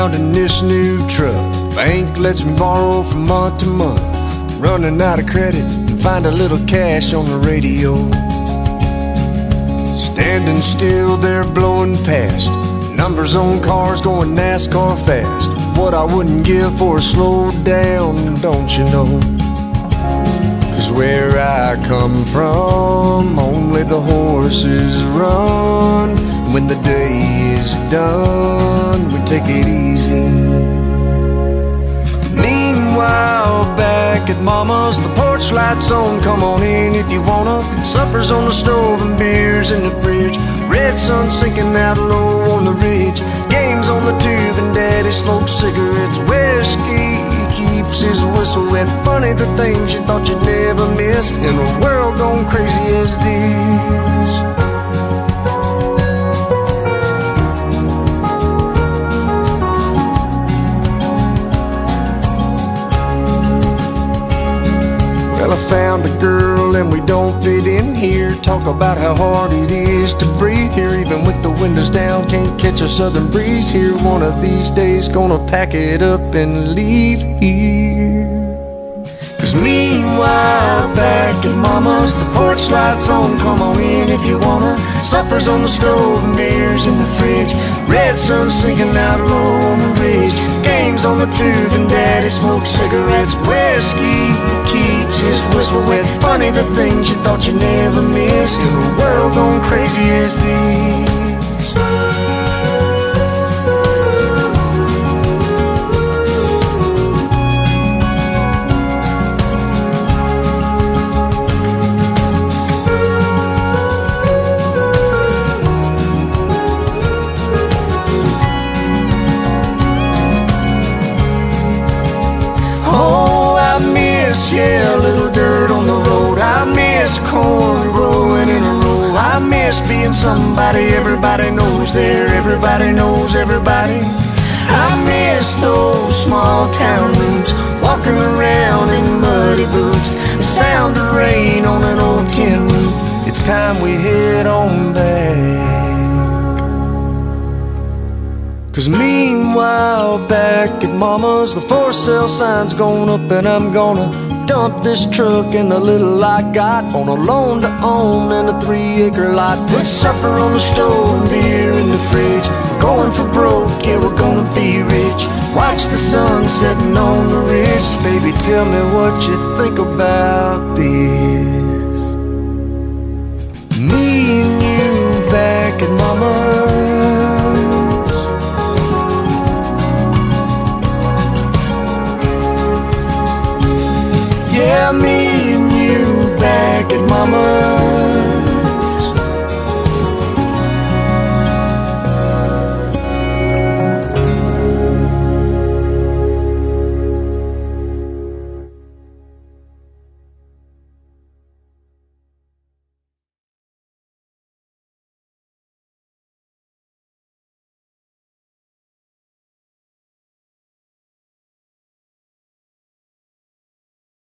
around in this new truck. Bank lets me borrow from month to month. Running out of credit and find a little cash on the radio. Standing still there blowing past numbers on cars going NASCAR fast. What I wouldn't give for a slow down, don't you know? 'Cause where I come from, only the horses run. When the day is done, we take it easy. Meanwhile, back at Mama's, the porch lights on, come on in if you wanna. Supper's on the stove and beers in the fridge. Red sun sinking out low on the ridge. Games on the tube and Daddy smokes cigarettes. Whiskey keeps his whistle wet. Funny the things you thought you'd never miss in a world gone crazy as this. Well, I found a girl and we don't fit in here. Talk about how hard it is to breathe here. Even with the windows down, can't catch a southern breeze here. One of these days gonna pack it up and leave here. 'Cause meanwhile, back at Mama's, the porch lights on, come on in if you wanna. Supper's on the stove and beers in the fridge. Red sun sinking out low on the ridge. Games on the tube and Daddy smokes cigarettes. Whiskey keeps his whistle wet. Funny the things you thought you'd never miss in a world gone crazy as this. Yeah, a little dirt on the road. I miss corn growing in a row. I miss being somebody everybody knows there. Everybody knows everybody. I miss those small town roots. Walking around in muddy boots. The sound of rain on an old tin roof. It's time we head on back. 'Cause meanwhile, back at Mama's, the for sale sign's going up and I'm gonna dump this truck and the little I got on a loan to own and a 3-acre lot. Put supper on the stove and beer in the fridge. We're going for broke, yeah, we're gonna be rich. Watch the sun setting on the ridge. Baby, tell me what you think about this. Me and you back at Mama's. Yeah, me and you back at Mama's.